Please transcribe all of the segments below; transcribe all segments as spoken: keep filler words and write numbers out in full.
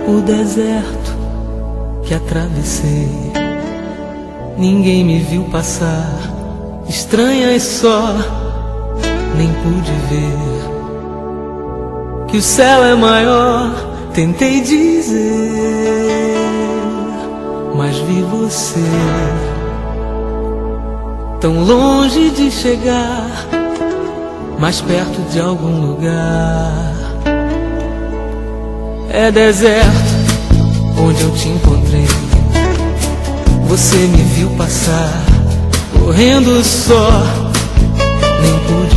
O deserto que atravessei, ninguém me viu passar, estranhas só, nem pude ver que o céu é maior. Tentei dizer, mas vi você tão longe de chegar, mais perto de algum lugar. É deserto onde eu te encontrei, você me viu passar, correndo só, nem pude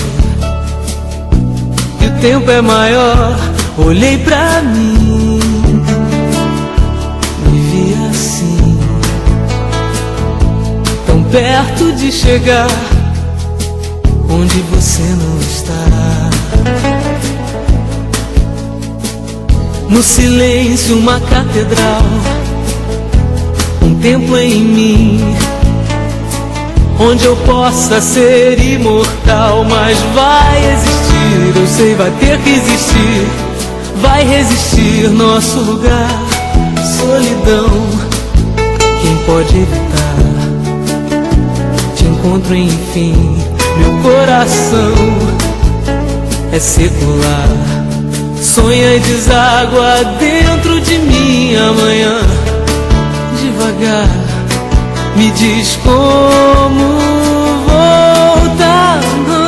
ver que o tempo é maior. Olhei pra mim, me vi assim, tão perto de chegar onde você não está. No silêncio uma catedral, um templo em mim, onde eu possa ser imortal. Mas vai existir, eu sei, vai ter que existir, vai resistir nosso lugar. Solidão, quem pode evitar? Te encontro enfim, meu coração é secular. Sonha e deságua dentro de mim amanhã. Devagar, me diz como voltar.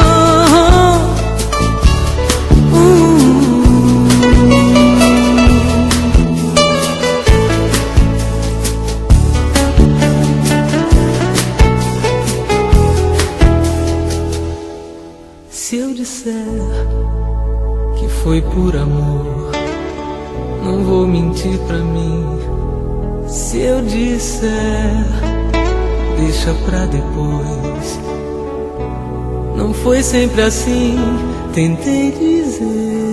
Se eu disser que foi por amor, não vou mentir pra mim. Se eu disser, deixa pra depois, não foi sempre assim. Tentei dizer,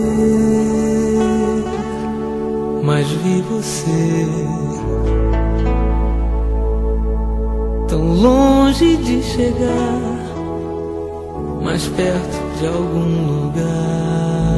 mas vi você tão longe de chegar, mais perto de algum lugar.